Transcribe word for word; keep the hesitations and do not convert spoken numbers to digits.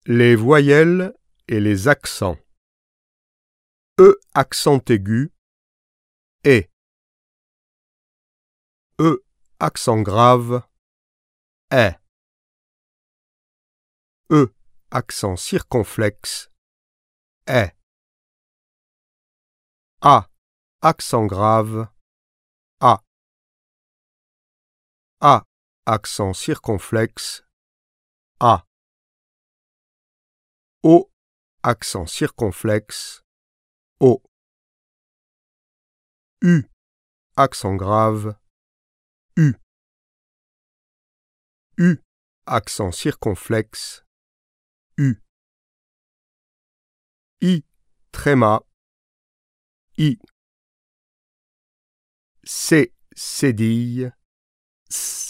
Les voyelles et les accents. E accent aigu, et. E accent grave, est. E accent circonflexe, est. A accent grave, a. A accent circonflexe, a. O accent circonflexe, o. U accent grave, u. U accent circonflexe, u. I tréma, i. C cédille, s.